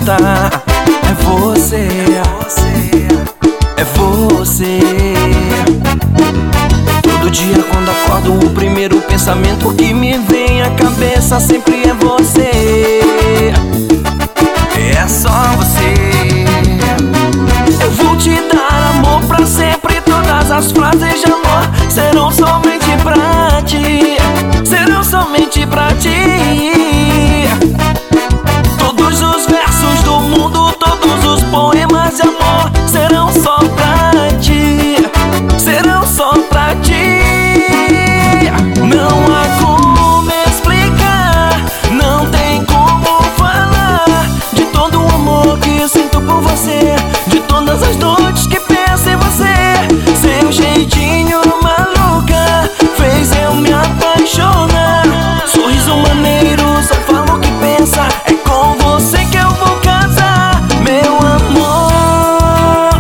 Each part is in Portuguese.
cantar. É você, é você. Todo dia quando acordo, o primeiro pensamento que me vem à cabeça sempre é você. É só você. Eu vou te dar amor pra sempre. Todas as frases de amor serão somente pra ti, serão somente pra ti. Todos os versos do mundo, todos os poemas de amor serão só pra ti, serão só pra ti. Não há como explicar, não tem como falar de todo o amor que sinto por você, de todas as noites que penso em você. Seu jeitinho maluca fez eu me apaixonar. Sorriso maneiro, só falo o que pensa. É com você que eu vou casar, meu amor.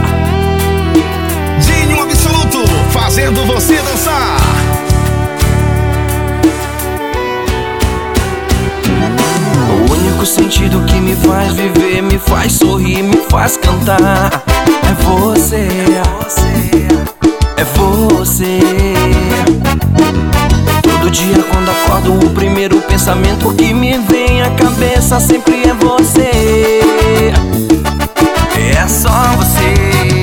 Dinho Absoluto, fazendo você dançar. O único sentido que me faz viver, me faz sorrir, me faz cantar. É você, é você. Todo dia quando acordo, o primeiro pensamento que me vem à cabeça sempre é você. É só você.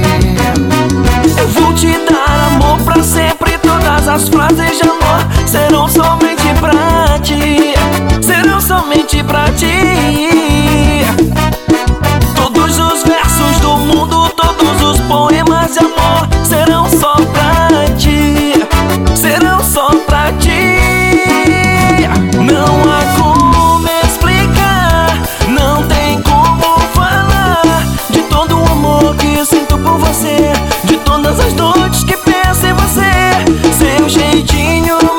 Eu vou te dar amor pra sempre. Todas as frases de amor serão somente pra ti, serão somente pra ti. Todos os versos do mundo, todos os poemas de amor serão só pra ti, serão só pra ti. Não há como explicar, não tem como falar de todo o amor que sinto por você, de todas as noites que penso em você. Seu jeitinho